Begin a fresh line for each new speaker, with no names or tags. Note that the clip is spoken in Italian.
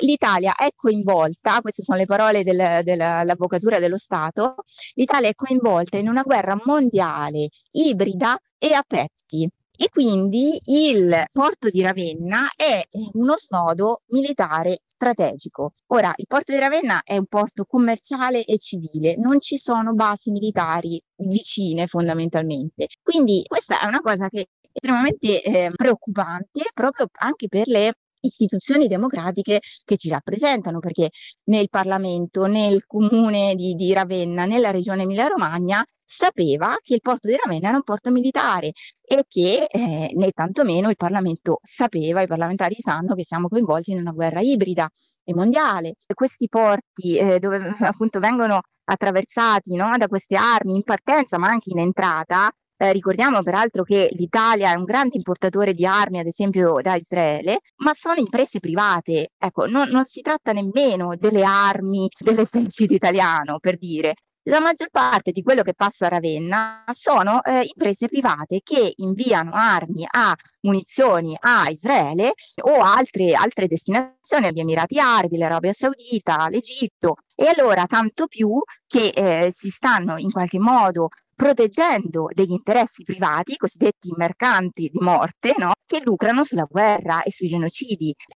l'Italia è coinvolta, queste sono le parole dell'Avvocatura dello Stato, l'Italia è coinvolta in una guerra mondiale ibrida e a pezzi. E quindi il porto di Ravenna è uno snodo militare strategico. Ora, il porto di Ravenna è un porto commerciale e civile, non ci sono basi militari vicine fondamentalmente. Quindi questa è una cosa che è estremamente preoccupante proprio anche per le istituzioni democratiche che ci rappresentano, perché nel Parlamento, nel comune di Ravenna, nella regione Emilia-Romagna, sapeva che il porto di Ravenna era un porto militare e che né tantomeno il Parlamento sapeva, i parlamentari sanno che siamo coinvolti in una guerra ibrida e mondiale. E questi porti dove appunto vengono attraversati, no, da queste armi in partenza ma anche in entrata. Ricordiamo peraltro che l'Italia è un grande importatore di armi, ad esempio da Israele, ma sono imprese private. Ecco, non si tratta nemmeno delle armi dell'esercito italiano, per dire. La maggior parte di quello che passa a Ravenna sono imprese private che inviano armi a munizioni a Israele o altre destinazioni, agli Emirati Arabi, l'Arabia Saudita, l'Egitto. E allora tanto più che si stanno in qualche modo proteggendo degli interessi privati, cosiddetti mercanti di morte, no? Che lucrano sulla guerra e sui genocidi.